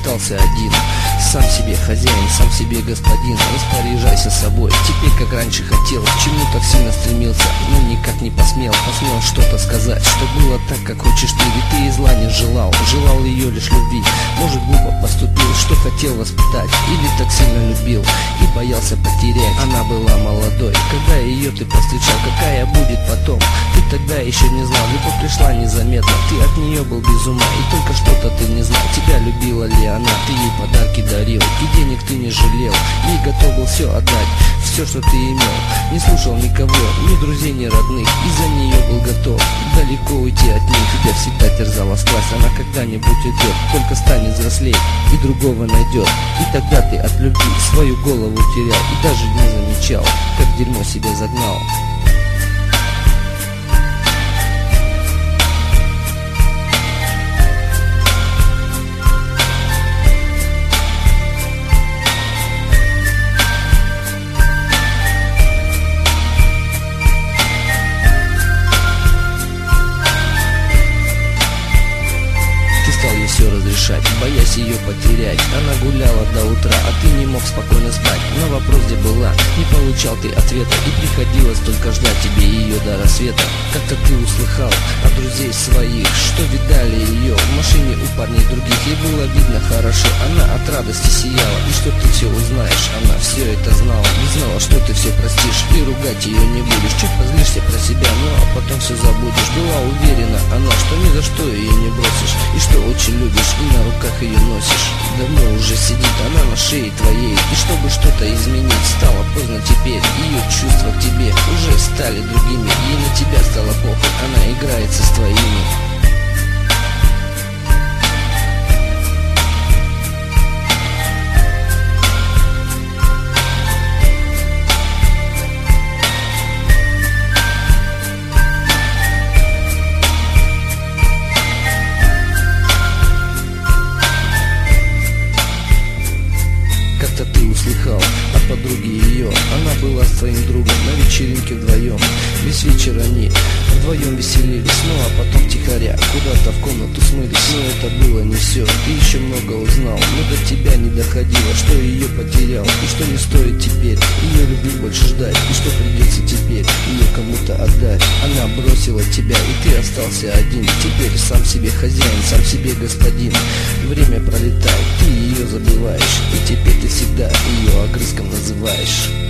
остался один. Сам себе хозяин, сам себе господин, распоряжайся собой. Теперь как раньше хотел, к чему так сильно стремился, но никак не посмел что-то сказать, что было так, как хочешь ты. Ведь ты и зла не желал, желал ее лишь любви. Может, глупо поступил, что хотел воспитать, или так сильно любил и боялся потерять. Она была молодой, когда ее ты повстречал, какая будет потом, ты тогда еще не знал. Любовь пришла незаметно, ты от нее был без ума, и только что-то ты не знал, тебя любила ли она. Ты ей подарки дарил, и денег ты не жалел, ей готов был все отдать, все, что ты имел. Не слушал никого, ни друзей, ни родных, и за нее был готов далеко уйти от них. Тебя всегда терзала страсть, она когда-нибудь уйдет, только станет взрослей и другого найдет. И тогда ты от любви свою голову терял, и даже не замечал, как дерьмо себя загнал. Все разрешать, боясь ее потерять. Она гуляла до утра, а ты не мог спокойно спать. На вопрос, где была, не получал ты ответа, и приходилось только ждать тебе ее до рассвета. Как-то ты услыхал от друзей своих, что видали ее в машине у парней других. Ей было видно хорошо, она от радости сияла, и что ты все узнаешь, она все это знала. Не знала, что ты все простишь и ругать ее не будешь. Чуть позлишься про себя, ну а потом все забудешь. Была уверена она, что ни за что ее не бросишь, и что очень любишь и на руках ее носишь. Давно уже сидит она на шее твоей, и чтобы что-то изменить, стало поздно теперь. Ее чувства к тебе уже стали другими, ей на тебя стало похуй, она играется с твоими. Как-то ты услыхал от подруги ее, она была с твоим другом на вечеринке вдвоем. Весь вечер они вдвоем веселились, ну а потом втихаря куда-то в комнату смылись. Но это было не все, ты еще много узнал, но до тебя не доходило, что ее потерял, и что не стоит теперь ее любви больше ждать, и что придется теперь ее кому-то отдать. Она бросила тебя, и ты остался один. Теперь сам себе хозяин, сам себе господин. Время пролетает, ты ее забываешь, и теперь ты всегда ее огрызком называешь.